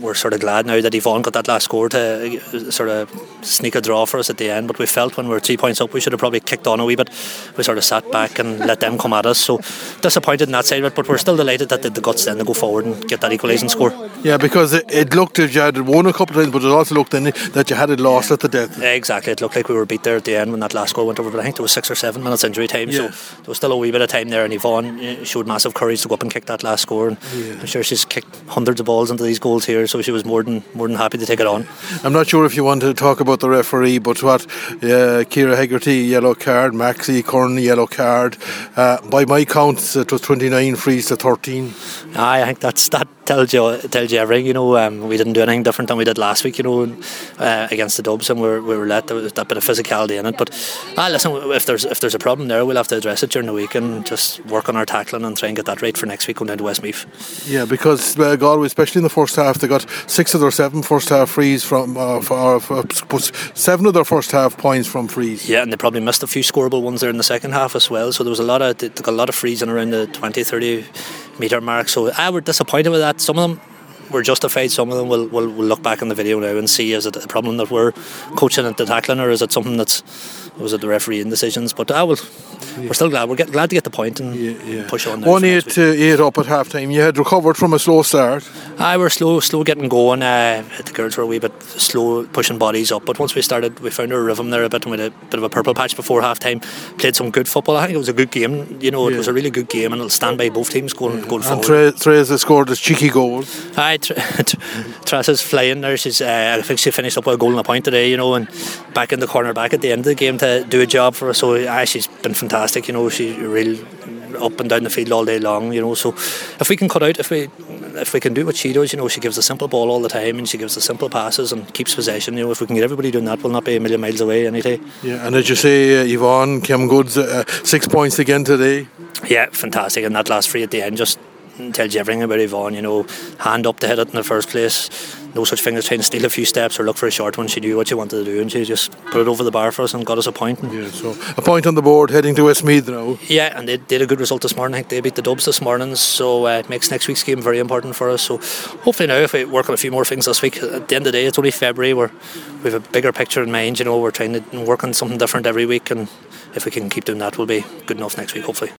we're sort of glad now that Yvonne got that last score to sort of sneak a draw for us at the end. But we felt when we were 3 points up, we should have probably kicked on a wee bit. We sort of sat back and let them come at us. So disappointed in that side of it, but we're still delighted that they had the guts then to go forward and get that equalising score. Yeah, because it looked as you had won a couple of times, but it also looked then that you had it lost at the death. Yeah, exactly. It looked like we were beat there at the end when that last score went over, but I think there was 6 or 7 minutes injury time, so there was still a wee bit of time there, and Yvonne showed massive courage to go up and kick that last score, and I'm sure she's kicked hundreds of balls into these goals here, so she was more than happy to take it on. I'm not sure if you want to talk about the referee, but Ciara Hegarty yellow card, Maxie Curran yellow card, by my counts it was 29 frees to 13. I think that tells you everything. We didn't do anything different than we did last week, against the Dubs, and we were let that bit of physicality in it. But listen, if there's a problem there, we'll have to address it during the week and just work on our tackling and try and get that right for next week going down to Westmeath. Yeah, because Galway, especially in the first half, they got 6 of their 7 first half frees from 7 of their first half points from frees. Yeah, and they probably missed a few scoreable ones there in the second half as well. So there was they got a lot of frees in around the 20-30 metre mark. So we're disappointed with that. Some of them were justified, some of them we'll look back in the video now and see, is it a problem that we're coaching at the tackling, or is it something was it the refereeing decisions? But we're still glad. We're glad to get the point and push on. 1-8 up at half time. You had recovered from a slow start. We're slow getting going. The girls were a wee bit slow pushing bodies up, but once we started, we found our rhythm there a bit, and we had a bit of a purple patch before half time. Played some good football. I think it was a good game. It was a really good game, and it'll stand by both teams going forward. And Teresa scored a cheeky goal. Teresa's flying there. I think she finished up with a goal and a point today, and back in the corner back at the end of the game to do a job for us. So she's been fantastic. She's really up and down the field all day long. So if we can cut out, if we can do what she does, she gives a simple ball all the time, and she gives the simple passes and keeps possession. If we can get everybody doing that, we'll not be a million miles away any day. Yeah, and as you say, Yvonne came good, 6 points again today. Yeah, fantastic, and that last free at the end just tells you everything about Yvonne. Hand up to hit it in the first place. No such thing as trying to steal a few steps or look for a short one. She knew what she wanted to do, and she just put it over the bar for us and got us a point. So a point on the board heading to Westmeath now. Yeah, and they did a good result this morning. I think they beat the Dubs this morning, so it makes next week's game very important for us. So hopefully now, if we work on a few more things this week, at the end of the day, it's only February. We have a bigger picture in mind. We're trying to work on something different every week, and if we can keep doing that, we'll be good enough next week, hopefully.